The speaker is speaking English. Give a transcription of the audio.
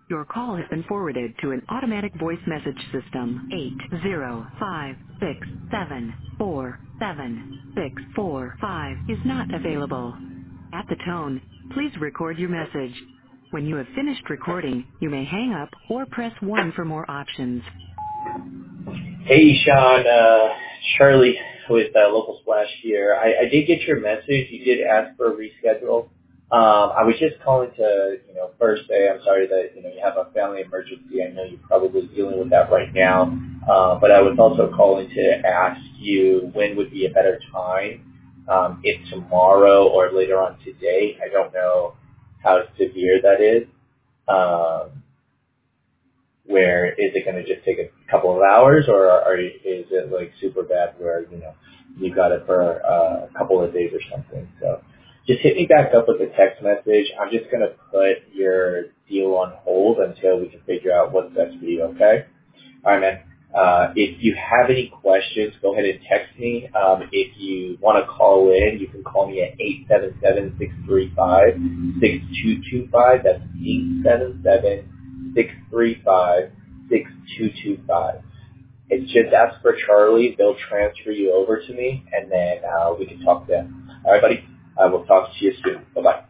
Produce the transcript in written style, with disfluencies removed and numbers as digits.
Your call has been forwarded to an automatic voice message system. 80567476645 is not available. At the tone, please record your message. When you have finished recording, you may hang up or press 1 for more options. Hey, Sean, Charlie with Local Splash here. I did get your message. You did ask for a reschedule. I was just calling to, first say I'm sorry that, you have a family emergency. I know you're probably dealing with that right now. But I was also calling to ask you when would be a better time, if tomorrow or later on today. I don't know how severe that is. Where is it going to just take a couple of hours, or is it like super bad where, you got it for a couple of days or something? So just hit me back up with a text message. I'm just going to put your deal on hold until we can figure out what's best for you, okay? All right, man. If you have any questions, go ahead and text me. If you want to call in, you can call me at 877-635-6225. That's 877-635-6225. It's just ask for Charlie. They'll transfer you over to me, and then we can talk then. All right, buddy. I will talk to you soon. Bye-bye.